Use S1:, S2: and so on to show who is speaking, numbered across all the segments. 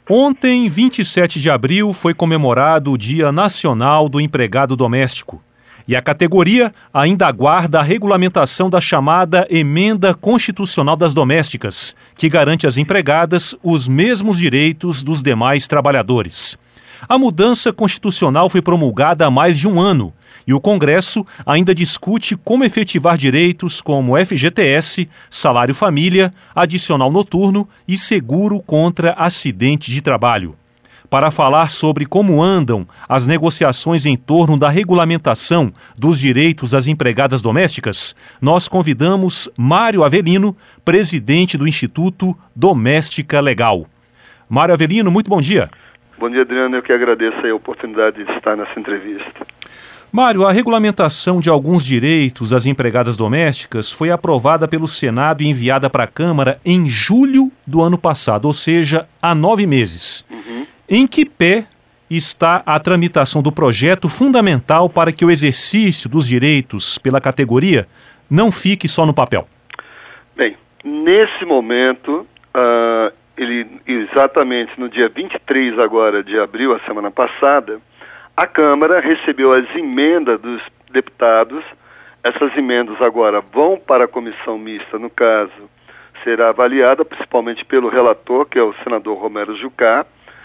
S1: Ontem, 27 de abril, foi comemorado o Dia Nacional do Empregado Doméstico. E a categoria ainda aguarda a regulamentação da chamada Emenda Constitucional das Domésticas, que garante às empregadas os mesmos direitos dos demais trabalhadores. A mudança constitucional foi promulgada há mais de um ano e o Congresso ainda discute como efetivar direitos como FGTS, salário família, adicional noturno e seguro contra acidente de trabalho. Para falar sobre como andam as negociações em torno da regulamentação dos direitos das empregadas domésticas, nós convidamos Mário Avelino, presidente do Instituto Doméstica Legal. Mário Avelino, muito bom dia.
S2: Bom dia, Adriano. Eu que agradeço a oportunidade de estar nessa entrevista.
S1: Mário, a regulamentação de alguns direitos das empregadas domésticas foi aprovada pelo Senado e enviada para a Câmara em julho do ano passado, ou seja, há 9 meses. Em que pé está a tramitação do projeto fundamental para que o exercício dos direitos pela categoria não fique só no papel?
S2: Bem, nesse momento, exatamente no dia 23 agora de abril, a semana passada, a Câmara recebeu as emendas dos deputados. Essas emendas agora vão para a comissão mista, no caso, será avaliada principalmente pelo relator, que é o senador Romero Jucá,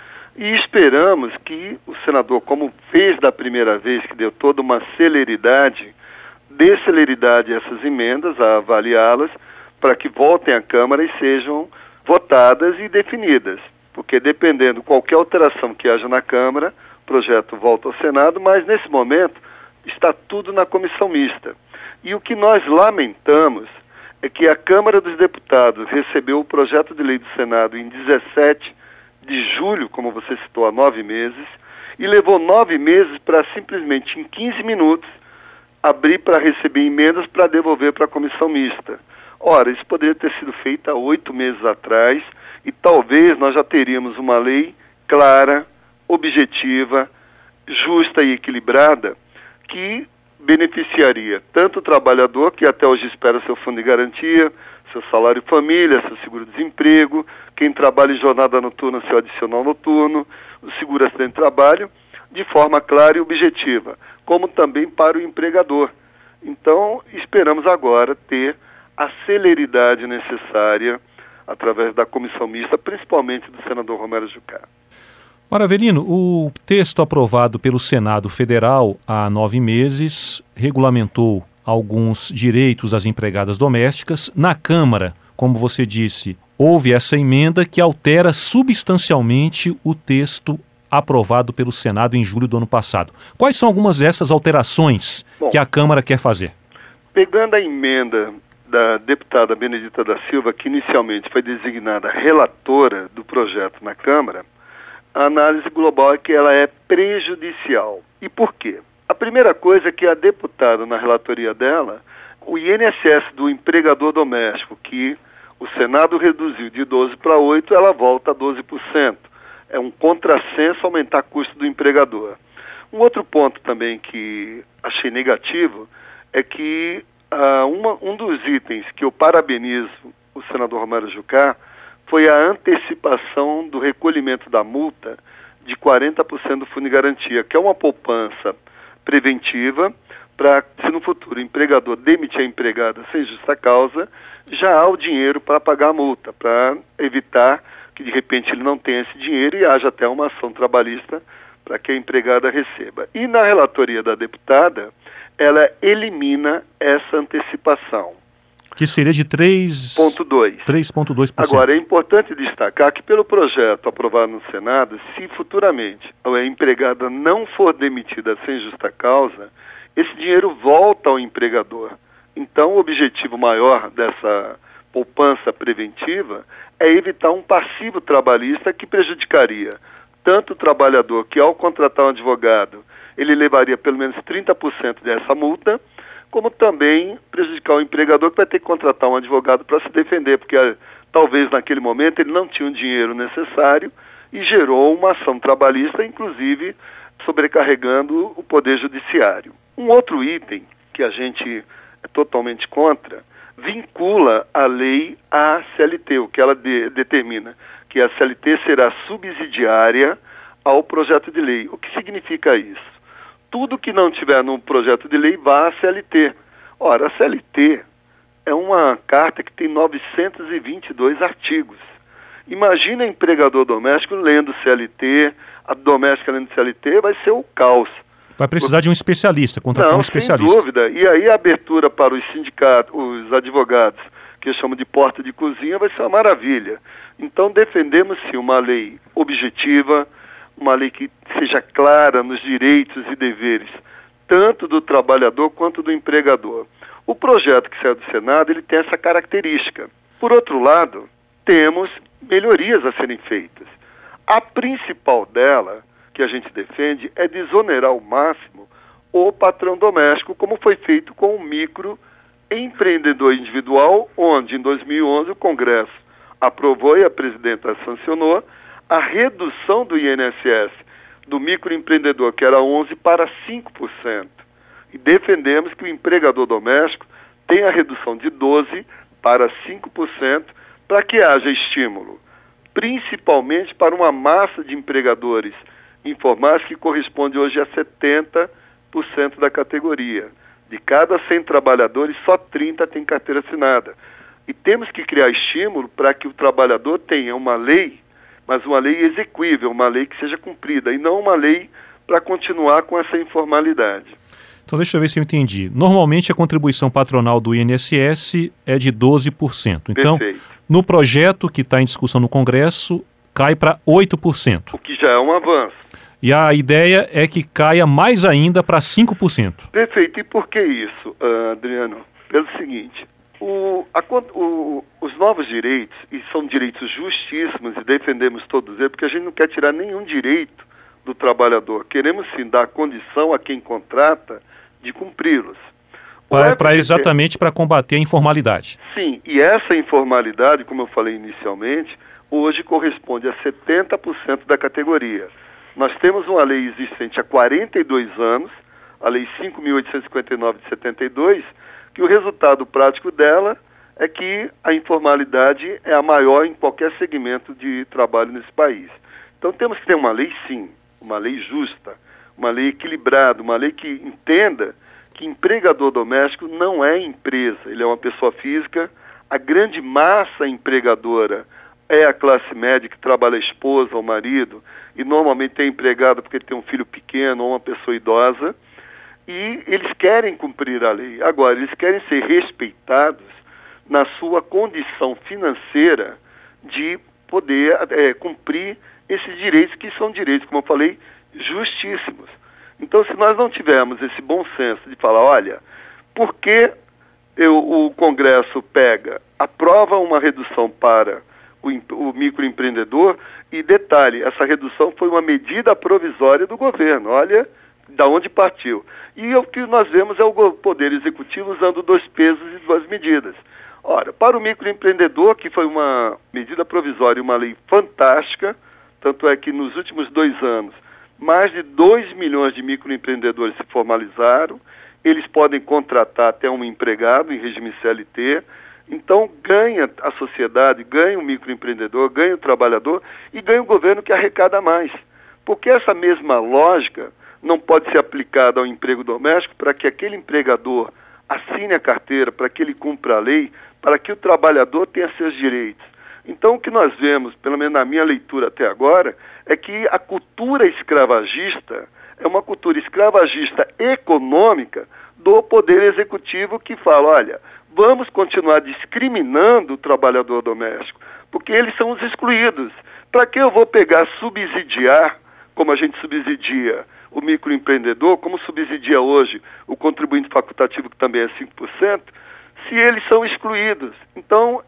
S2: e esperamos que o senador, como fez da primeira vez, que deu toda uma celeridade, dê celeridade a essas emendas, a avaliá-las, para que voltem à Câmara e sejam votadas e definidas. Porque dependendo qualquer alteração que haja na Câmara, o projeto volta ao Senado, mas nesse momento está tudo na comissão mista. E o que nós lamentamos é que a Câmara dos Deputados recebeu o projeto de lei do Senado em 17 de julho, como você citou, há 9 meses, e levou 9 meses para simplesmente, em 15 minutos, abrir para receber emendas para devolver para a comissão mista. Ora, isso poderia ter sido feito há 8 meses atrás, e talvez nós já teríamos uma lei clara, objetiva, justa e equilibrada, que beneficiaria tanto o trabalhador, que até hoje espera seu fundo de garantia, seu salário família, seu seguro-desemprego, quem trabalha em jornada noturna, seu adicional noturno, o seguro-acidente de trabalho, de forma clara e objetiva, como também para o empregador. Então, esperamos agora ter a celeridade necessária através da comissão mista, principalmente do senador Romero Jucá.
S1: Mário Avelino, o texto aprovado pelo Senado Federal há 9 meses regulamentou alguns direitos das empregadas domésticas. Na Câmara, como você disse, houve essa emenda que altera substancialmente o texto aprovado pelo Senado em julho do ano passado. Quais são algumas dessas alterações que a Câmara quer fazer?
S2: Pegando a emenda da deputada Benedita da Silva, que inicialmente foi designada relatora do projeto na Câmara, a análise global é que ela é prejudicial. E por quê? A primeira coisa é que a deputada, na relatoria dela, o INSS do empregador doméstico, que o Senado reduziu de 12% para 8%, ela volta a 12%. É um contrassenso aumentar o custo do empregador. Um outro ponto também que achei negativo é que um dos itens que eu parabenizo o senador Romero Jucá foi a antecipação do recolhimento da multa de 40% do fundo de garantia, que é uma poupança preventiva para, se no futuro o empregador demitir a empregada sem justa causa, já há o dinheiro para pagar a multa, para evitar que de repente ele não tenha esse dinheiro e haja até uma ação trabalhista para que a empregada receba. E na relatoria da deputada, ela elimina essa antecipação.
S1: Que seria de 3,2%.
S2: Agora, é importante destacar que pelo projeto aprovado no Senado, se futuramente a empregada não for demitida sem justa causa, esse dinheiro volta ao empregador. Então, o objetivo maior dessa poupança preventiva é evitar um passivo trabalhista que prejudicaria tanto o trabalhador, que ao contratar um advogado, ele levaria pelo menos 30% dessa multa, como também prejudicar o empregador, que vai ter que contratar um advogado para se defender, porque talvez naquele momento ele não tinha o dinheiro necessário e gerou uma ação trabalhista, inclusive sobrecarregando o Poder Judiciário. Um outro item que a gente é totalmente contra, vincula a lei à CLT, o que ela determina, que a CLT será subsidiária ao projeto de lei. O que significa isso? Tudo que não tiver no projeto de lei vai à CLT. Ora, a CLT é uma carta que tem 922 artigos. Imagina empregador doméstico lendo CLT, a doméstica lendo CLT, vai ser o caos.
S1: Vai precisar de um especialista, contratar um especialista.
S2: Sem dúvida. E aí a abertura para os sindicatos, os advogados, que eu chamo de porta de cozinha, vai ser uma maravilha. Então defendemos sim uma lei objetiva, uma lei que seja clara nos direitos e deveres, tanto do trabalhador quanto do empregador. O projeto que saiu do Senado, ele tem essa característica. Por outro lado, temos melhorias a serem feitas. A principal dela, que a gente defende, é desonerar ao máximo o patrão doméstico, como foi feito com o microempreendedor individual, onde em 2011 o Congresso aprovou e a presidenta sancionou a redução do INSS do microempreendedor, que era 11%, para 5%. E defendemos que o empregador doméstico tenha a redução de 12% para 5%, para que haja estímulo, principalmente para uma massa de empregadores informais que corresponde hoje a 70% da categoria. De cada 100 trabalhadores, só 30 têm carteira assinada. E temos que criar estímulo para que o trabalhador tenha uma lei, mas uma lei exequível, uma lei que seja cumprida, e não uma lei para continuar com essa informalidade.
S1: Então deixa eu ver se eu entendi. Normalmente a contribuição patronal do INSS é de 12%. Então,
S2: Perfeito.
S1: No projeto que está em discussão no Congresso, cai para 8%.
S2: O que já é um avanço.
S1: E a ideia é que caia mais ainda para 5%.
S2: Perfeito. E por que isso, Adriano? Pelo seguinte, os novos direitos, e são direitos justíssimos, e defendemos todos eles, porque a gente não quer tirar nenhum direito do trabalhador. Queremos sim dar condição a quem contrata de cumpri-los.
S1: Exatamente para combater a informalidade.
S2: Sim, e essa informalidade, como eu falei inicialmente, hoje corresponde a 70% da categoria. Nós temos uma lei existente há 42 anos, a Lei 5.859 de 72, que o resultado prático dela é que a informalidade é a maior em qualquer segmento de trabalho nesse país. Então temos que ter uma lei sim, uma lei justa, uma lei equilibrada, uma lei que entenda que empregador doméstico não é empresa, ele é uma pessoa física. A grande massa empregadora é a classe média que trabalha a esposa ou marido, e normalmente tem empregado porque tem um filho pequeno ou uma pessoa idosa, e eles querem cumprir a lei. Agora, eles querem ser respeitados na sua condição financeira de poder cumprir esses direitos, que são direitos, como eu falei, justíssimos. Então, se nós não tivermos esse bom senso de falar, olha, por que o Congresso aprova uma redução para o microempreendedor, e detalhe, essa redução foi uma medida provisória do governo, olha da onde partiu. E o que nós vemos é o Poder Executivo usando 2 pesos e 2 medidas. Ora, para o microempreendedor, que foi uma medida provisória e uma lei fantástica, tanto é que nos últimos 2 anos, mais de 2 milhões de microempreendedores se formalizaram, eles podem contratar até um empregado em regime CLT, então ganha a sociedade, ganha o microempreendedor, ganha o trabalhador e ganha o governo que arrecada mais. Porque essa mesma lógica não pode ser aplicada ao emprego doméstico para que aquele empregador assine a carteira, para que ele cumpra a lei, para que o trabalhador tenha seus direitos. Então o que nós vemos, pelo menos na minha leitura até agora, é que a cultura escravagista é uma cultura escravagista econômica do Poder Executivo, que fala, olha, vamos continuar discriminando o trabalhador doméstico, porque eles são os excluídos. Para que eu vou subsidiar, como a gente subsidia o microempreendedor, como subsidia hoje o contribuinte facultativo, que também é 5%, se eles são excluídos? Então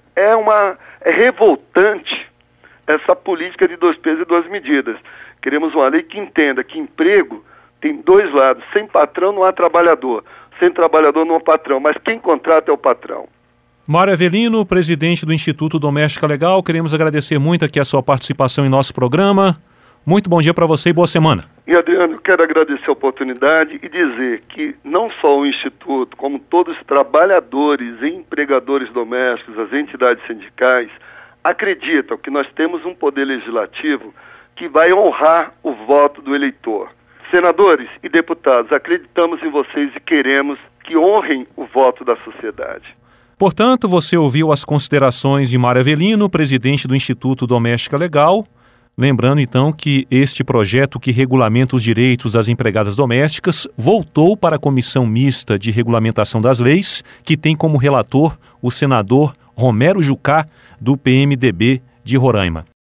S2: é revoltante essa política de 2 pesos e 2 medidas. Queremos uma lei que entenda que emprego tem 2 lados. Sem patrão não há trabalhador. Sem trabalhador não há patrão. Mas quem contrata é o patrão.
S1: Mário Avelino, presidente do Instituto Doméstica Legal, queremos agradecer muito aqui a sua participação em nosso programa. Muito bom dia para você e boa semana.
S2: E Adriano, quero agradecer a oportunidade e dizer que não só o Instituto, como todos os trabalhadores e empregadores domésticos, as entidades sindicais, acreditam que nós temos um poder legislativo que vai honrar o voto do eleitor. Senadores e deputados, acreditamos em vocês e queremos que honrem o voto da sociedade.
S1: Portanto, você ouviu as considerações de Mário Avelino, presidente do Instituto Doméstica Legal. Lembrando, então, que este projeto que regulamenta os direitos das empregadas domésticas voltou para a Comissão Mista de Regulamentação das Leis, que tem como relator o senador Romero Jucá, do PMDB de Roraima.